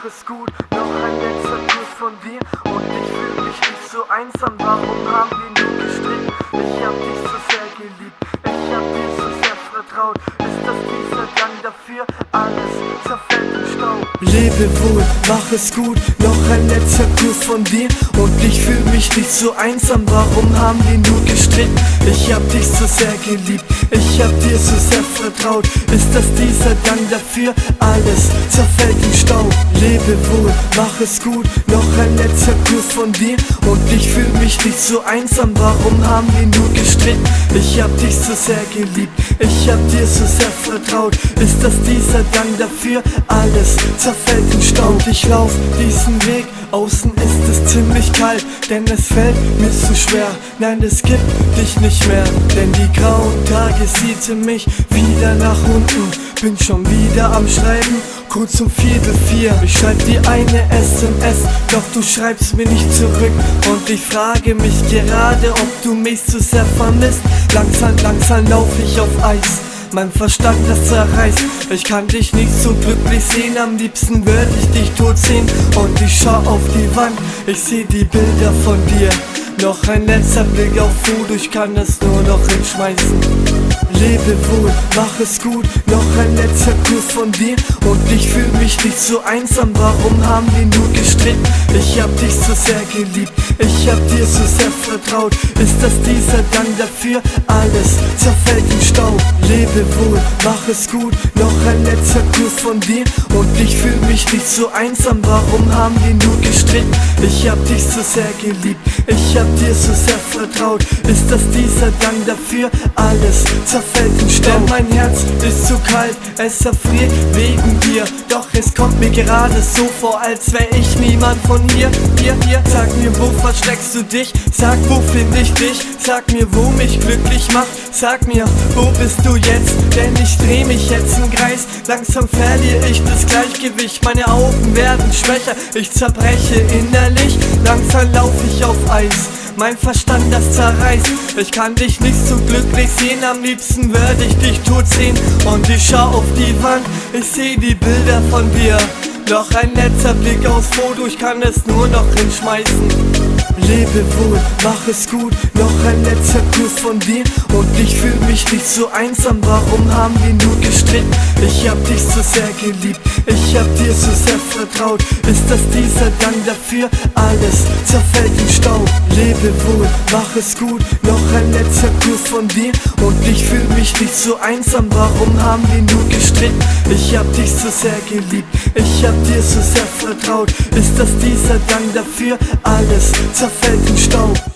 es gut, noch ein letzter Kuss von dir und ich fühl mich nicht so einsam. Warum haben wir nur gestritten? Ich hab dich so sehr geliebt, ich hab dir so sehr vertraut. Ist das dieser Dank dafür? Alles zerfällt im Staub. Lebe wohl, mach es gut, noch ein letzter Kuss von dir und ich fühl mich nicht so einsam. Warum haben wir nur gestritten? Ich hab dich so sehr geliebt, ich hab dir so sehr vertraut. Ist das dieser Dank dafür? Alles zerfällt im Staub. Lebe wohl, mach es gut, noch ein letzter Kuss von dir und ich fühl mich nicht so einsam. Warum haben wir nur gestritten? Ich hab dich so sehr geliebt, ich hab dir so sehr vertraut. Ist das dieser Dank dafür? Alles zerfällt im Staub. Ich lauf diesen Weg, außen ist es ziemlich kalt, denn es fällt mir zu schwer. Nein, es gibt dich nicht mehr, denn die grauen Tage ziehen mich wieder nach unten. Bin schon wieder am Schreiben, kurz um 3:45. Ich schreib dir eine SMS, doch du schreibst mir nicht zurück. Und ich frage mich gerade, ob du mich so sehr vermisst. Langsam lauf ich auf Eis, mein Verstand das zerreißt. Ich kann dich nicht so glücklich sehen, am liebsten würde ich dich tot sehen. Und ich schau auf die Wand, ich seh die Bilder von dir. Noch ein letzter Blick auf Foto, ich kann es nur noch hinschmeißen. Lebe wohl, mach es gut, noch ein letzter Kuss von dir und ich fühl mich nicht so einsam. Warum haben wir nur gestritten? Ich hab dich so sehr geliebt, ich hab dir so sehr vertraut. Ist das dieser Dank dafür? Alles zerfällt im Staub. Lebe wohl, mach es gut, noch ein letzter Kuss von dir und ich fühl mich nicht so einsam. Warum haben wir nur gestritten? Ich hab dich so sehr geliebt, ich hab dir so sehr vertraut. Ist das dieser Dank dafür? Alles zerfällt im Staub. Denn mein Herz ist zu kalt, es erfriert wegen dir. Doch es kommt mir gerade so vor, als wär ich niemand von hier. Sag mir, wo versteckst du dich? Sag, wo find ich dich? Sag mir, wo mich glücklich macht. Sag mir, wo bist du jetzt? Denn ich dreh mich jetzt im Kreis. Langsam verliere ich das Gleichgewicht. Meine Augen werden schwächer, ich zerbreche innerlich. Langsam lauf ich auf Eis, mein Verstand das zerreißt. Ich kann dich nicht so glücklich sehen, am liebsten würde ich dich tot sehen. Und ich schau auf die Wand, ich seh die Bilder von dir. Noch ein letzter Blick aufs Foto, ich kann es nur noch hinschmeißen. Lebe wohl, mach es gut, noch ein letzter Kuss von dir und ich fühl mich nicht so einsam. Warum haben wir nur gestritten? Ich hab dich so sehr geliebt, ich hab dir so sehr vertraut. Ist das dieser Dank dafür? Alles zerfällt im Staub. Lebe wohl, mach es gut, noch ein letzter Kuss von dir und ich fühl mich nicht so einsam. Warum haben wir nur gestritten? Ich hab dich so sehr geliebt, ich hab dir so sehr vertraut. Ist das dieser Dank dafür? Alles zerfällt im Staub.